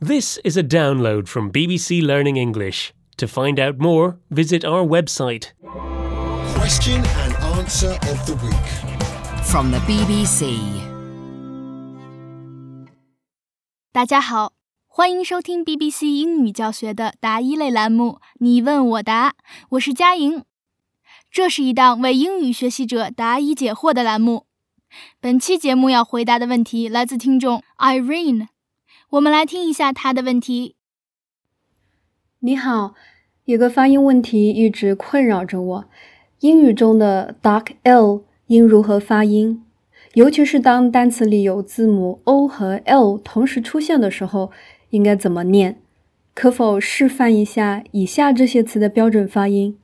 This is a download from BBC Learning English. To find out more, visit our website. Question and answer of the week. From the BBC. 大家好，欢迎收听 BBC 英语教学的答疑类栏目你问我答，我是佳莹。这是一档为英语学习者答疑解惑的栏目。本期节目要回答的问题来自听众 Irene， 我们来听一下她的问题。 你好，有个发音问题一直困扰着我，英语中的 dark L 应如何发音？尤其是当单词里有字母 O 和 L 同时出现的时候，应该怎么念？可否示范一下以下这些词的标准发音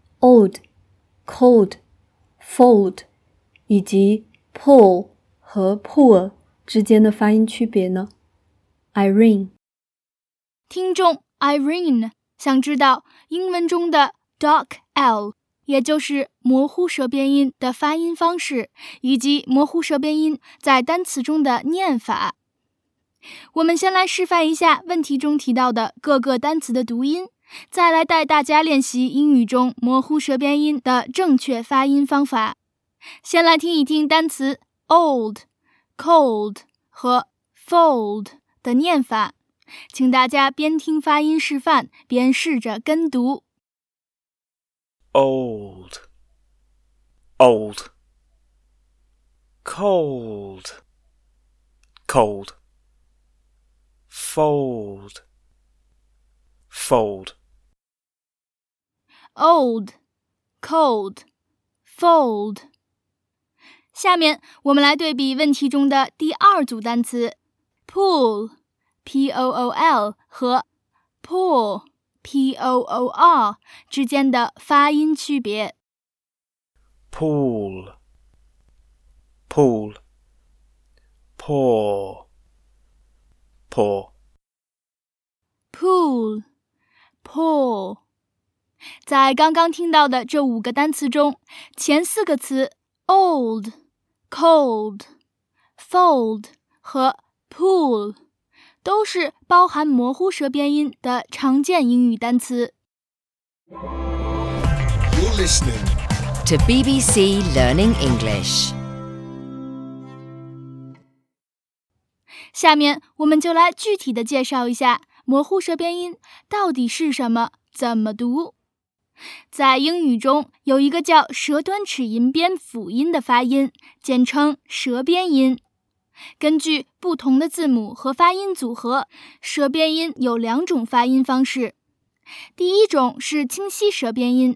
？Old、cold、fold 以及 pull 和 pour 之间的发音区别呢？ Irene。 听众 Irene 想知道英文中的 dark L， 也就是模糊舌边音的发音方式，以及模糊舌边音在单词中的念法。我们先来示范一下问题中提到的各个单词的读音，再来带大家练习英语中模糊舌边音的正确发音方法。先来听一听单词 old、cold 和 fold 的念法，请大家边听发音示范，边试着跟读。 Old, old, cold, cold, fold, fold. Old, cold, fold。 下面我们来对比问题中的第二组单词 pull, P-O-O-L 和 pour, P-O-O-R 之间的发音区别。 Pool, pool, pour, pour. Pool, pour。 在刚刚听到的这5个单词中，前4个词 old, cold, fold 和 pool 都是包含模糊舌边音的常见英语单词。 You're listening To BBC Learning English. 下面我们就来具体的介绍一下模糊舌边音到底是什么，怎么读。在英语中有一个叫舌端齿龈边辅音的发音，简称舌边音。根据不同的字母和发音组合，舌边音有2种发音方式。第一种是清晰舌边音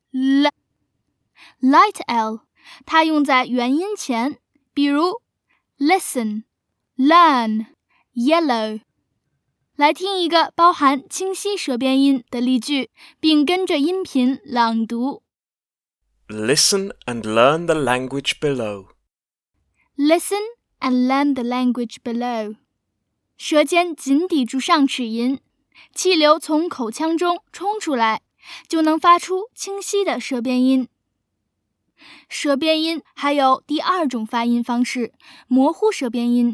Light L， 它用在元音前，比如 listen, learn, yellow。 来听一个包含清晰舌边音的例句，并跟着音频朗读。 Listen and learn the language below. Listen and learn the language below。 舌尖紧抵住上齿龈，气流从口腔中冲出来，就能发出清晰的舌边音。舌边音还有第2种发音方式，模糊舌边音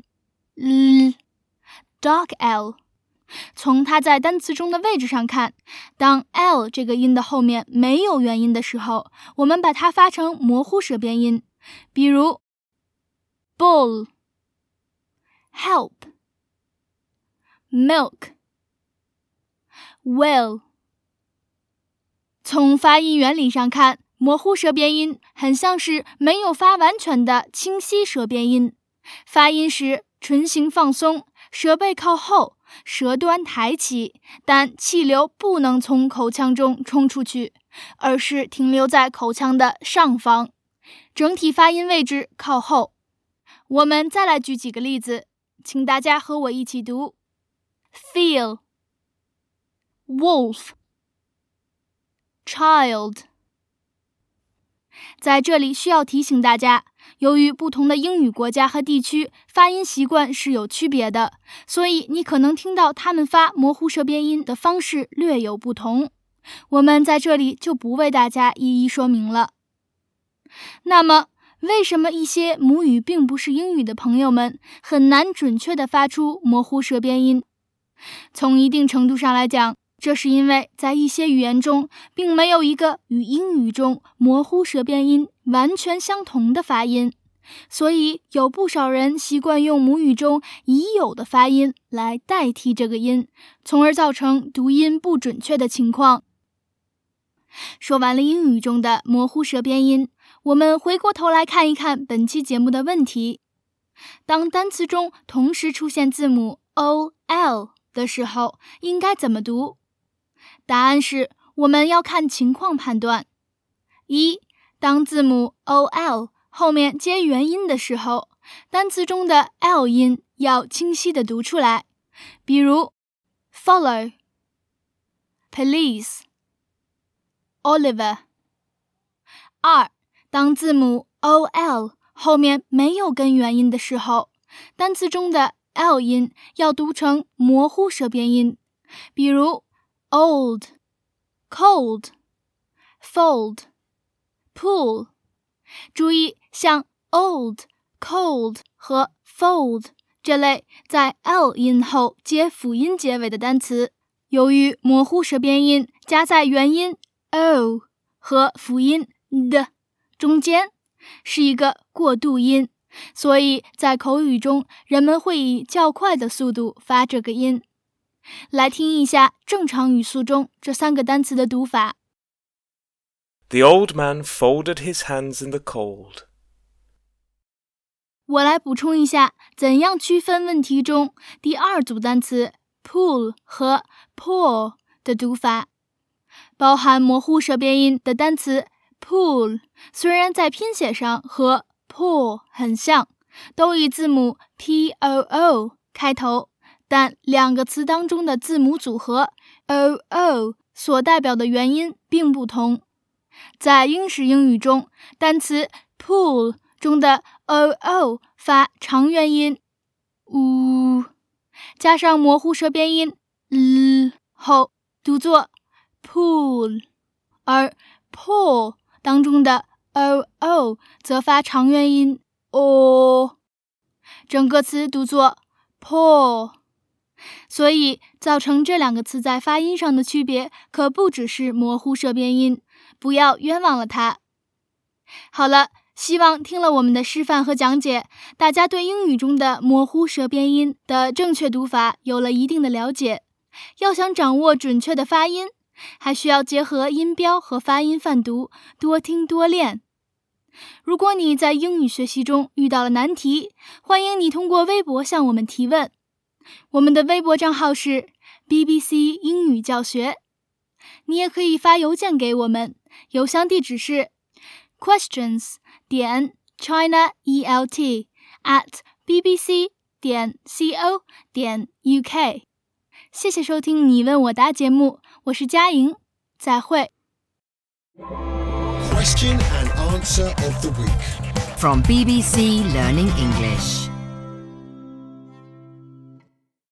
dark L。 从它在单词中的位置上看，当 L 这个音的后面没有元音的时候，我们把它发成模糊舌边音，比如 bull, help, milk, will。 从发音原理上看，模糊舌边音很像是没有发完全的清晰舌边音，发音时唇形放松，舌背靠后，舌端抬起，但气流不能从口腔中冲出去，而是停留在口腔的上方，整体发音位置靠后。我们再来举几个例子，请大家和我一起读 feel, wolf, child。 在这里需要提醒大家，由于不同的英语国家和地区发音习惯是有区别的，所以你可能听到他们发模糊舌边音的方式略有不同，我们在这里就不为大家一一说明了。那么为什么一些母语并不是英语的朋友们很难准确地发出模糊舌边音？ 从一定程度上来讲，这是因为在一些语言中并没有一个与英语中模糊舌边音完全相同的发音，所以有不少人习惯用母语中已有的发音来代替这个音，从而造成读音不准确的情况。说完了英语中的模糊舌边音，我们回过头来看一看本期节目的问题。当单词中同时出现字母 O、L 的时候，应该怎么读？答案是我们要看情况判断。一，当字母 OL 后面接元音的时候，单词中的 L 音要清晰地读出来，比如 follow、police、Oliver。二，当字母 OL 后面没有根元音的时候，单词中的 L 音要读成模糊舌边音，比如 old、cold、fold、pool。注意，像 old、cold 和 fold 这类在 L 音后接辅音结尾的单词，由于模糊舌边音夹在元音 O 和辅音的中间，是一个过渡音，所以在口语中人们会以较快的速度发这个音。来听一下正常语速中这3个单词的读法。 The old man folded his hands in the cold. 我来补充一下怎样区分问题中第2组单词 pool 和 pour 的读法。包含模糊舌边音的单词 pool 虽然在拼写上和 pour 很像，都以字母 poo 开头，但2个词当中的字母组合 oo 所代表的元音并不同。在英式英语中，单词 pool 中的 oo 发长元音 u， 加上模糊舌边音 后读作 pool， 而 pour 当中的 oo 则发长元音 o， 整个词读作 pour。 所以造成这2个词在发音上的区别可不只是模糊舌边音，不要冤枉了它。好了，希望听了我们的示范和讲解，大家对英语中的模糊舌边音的正确读法有了一定的了解。要想掌握准确的发音，还需要结合音标和发音泛读，多听多练。如果你在英语学习中遇到了难题，欢迎你通过微博向我们提问。我们的微博账号是 BBC 英语教学，你也可以发邮件给我们，邮箱地址是 questions.chinaelt@bbc.co.uk。 谢谢收听你问我答节目，我是佳莹，再会。 Question and answer of the week. From BBC Learning English.